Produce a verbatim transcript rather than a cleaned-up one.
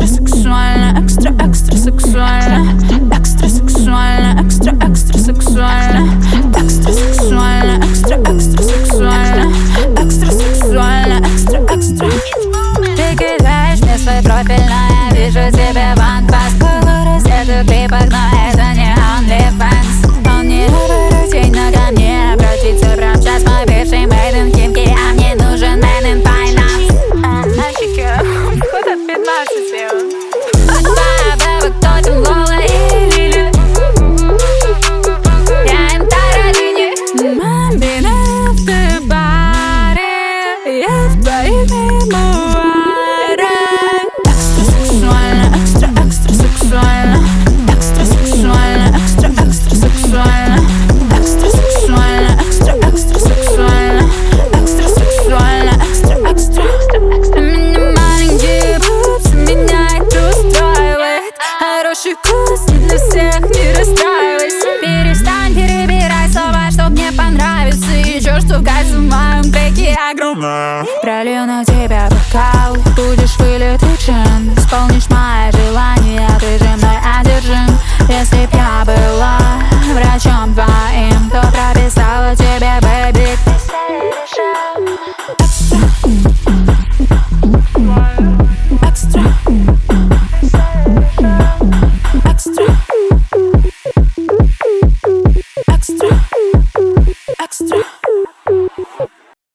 экстра сексуально, экстра, экстра сексуально, экстра сексуально, экстра, экстра сексуально, экстра сексуально, экстра, экстра сексуально, экстра сексуально, экстра, экстра. Ты кидаешь мне свой профиль, но я вижу тебя в анфас. Колор раздетый в клипах, но это не OnlyFans. Он не рутин, но ко мне обратиться прям сейчас. Мой бывший made in Химки, а мне нужен man in finance. А нафиг, куда пятнадцать сделал? Твоя бэба, кто там Лола и Лили? Я им Тарадини. Мамбина в ты баре, я в твоих мемуарах. Экстра сексуально, экстра, экстра сексуально, экстра сексуально, экстра, экстра сексуально, экстра сексуально, экстра, экстра сексуально, экстра сексуально, экстра, экстра. У меня маленькие пупсы, меня это устраивает. Хороший вкус не для всех, не расстраивайся. Перестань перебирать слова, чтоб мне понравиться. И чё, что в каждом моем треке огромное. Пролью на тебя бокал, будешь вылет джин. Исполнишь мои желания, ты же мной одержим. Если б я был